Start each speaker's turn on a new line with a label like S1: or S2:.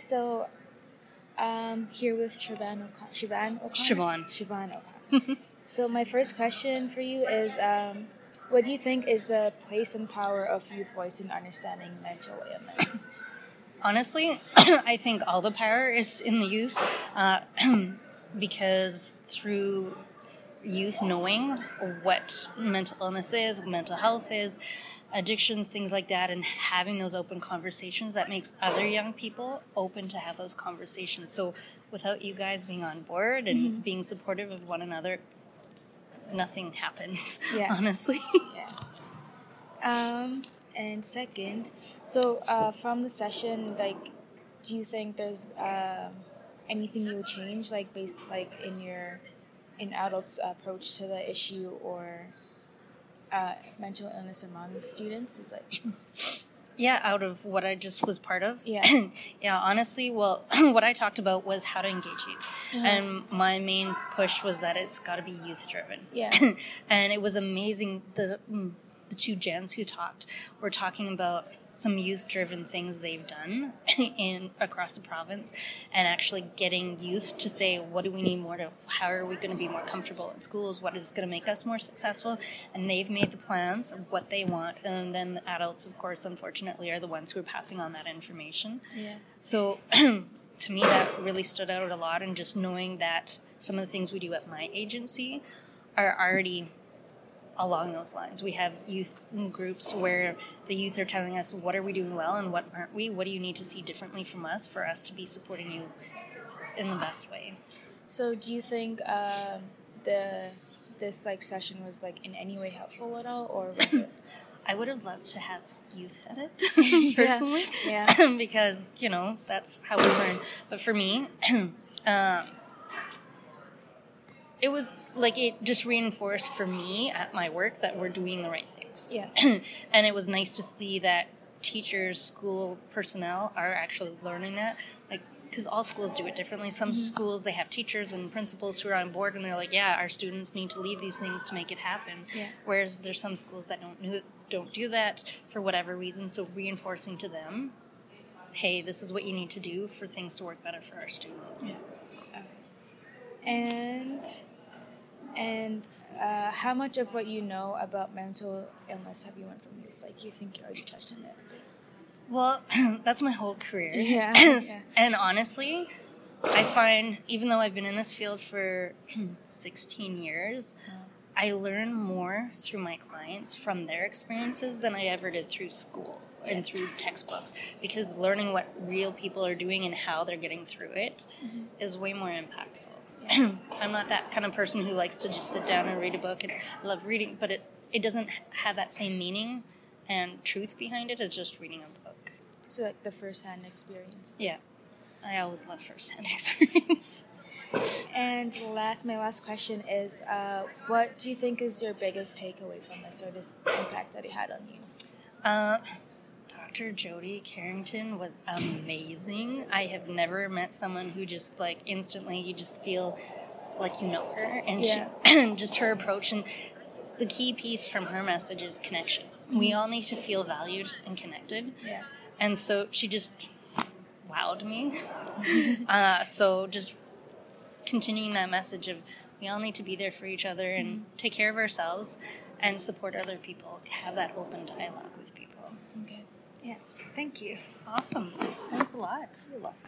S1: So, here with Siobhan O'Connor. Siobhan O'Connor. So my first question for you is, what do you think is the place and power of youth voice in understanding mental illness?
S2: Honestly, I think all the power is in the youth, because through youth knowing what mental illness is, mental health is, addictions, things like that, and having those open conversations, that makes other young people open to have those conversations. So without you guys being on board and being supportive of one another, nothing happens, honestly.
S1: And second, so from the session, like, do you think there's anything you would change, like, based, like, in adults' approach to the issue or mental illness among students? Is like,
S2: out of what I just was part of.
S1: Yeah.
S2: Honestly, well, what I talked about was how to engage youth. And my main push was that it's got to be youth driven.
S1: Yeah.
S2: And it was amazing. The two gens who talked were talking about some youth-driven things they've done across the province, and actually getting youth to say, what do we need more to, how are we going to be more comfortable in schools, what is going to make us more successful, and they've made the plans of what they want, and then the adults, of course, unfortunately, are the ones who are passing on that information.
S1: Yeah.
S2: So to me, that really stood out a lot, and just knowing that some of the things we do at my agency are already along those lines. We have youth groups where the youth are telling us, what are we doing well and what aren't we? What do you need to see differently from us for us to be supporting you in the best way?
S1: So do you think this like session was like in any way helpful at all, or was it?
S2: I would have loved to have youth at it personally, because that's how we learn. But for me, it was like it just reinforced for me at my work that we're doing the right things.
S1: Yeah.
S2: And it was nice to see that teachers, school personnel are actually learning that. Like, because all schools do it differently. Some schools, they have teachers and principals who are on board, and they're like, yeah, our students need to leave these things to make it happen.
S1: Yeah.
S2: Whereas there's some schools that don't do that for whatever reason. So reinforcing to them, hey, this is what you need to do for things to work better for our students.
S1: Yeah. And how much of what you know about mental illness have you learned from this? Like, you think you already touched on it?
S2: Well, that's my whole career.
S1: Yeah.
S2: And honestly, I find, even though I've been in this field for 16 years, I learn more through my clients from their experiences than I ever did through school and through textbooks. Because learning what real people are doing and how they're getting through it is way more impactful. I'm not that kind of person who likes to just sit down and read a book, and I love reading, but it doesn't have that same meaning and truth behind it as just reading a book.
S1: So like the first-hand experience.
S2: Yeah. I always love first-hand experience.
S1: And my last question is, what do you think is your biggest takeaway from this, or this impact that it had on you?
S2: Dr. Jody Carrington was amazing. I have never met someone who just like instantly you just feel like you know her, and she, just her approach, and the key piece from her message is connection. We all need to feel valued and connected.
S1: Yeah.
S2: And so she just wowed me. So just continuing that message of we all need to be there for each other and take care of ourselves and support other people. Have that open dialogue with people.
S1: Okay. Yeah. Thank you.
S2: Awesome. Thanks a lot.
S1: You're welcome.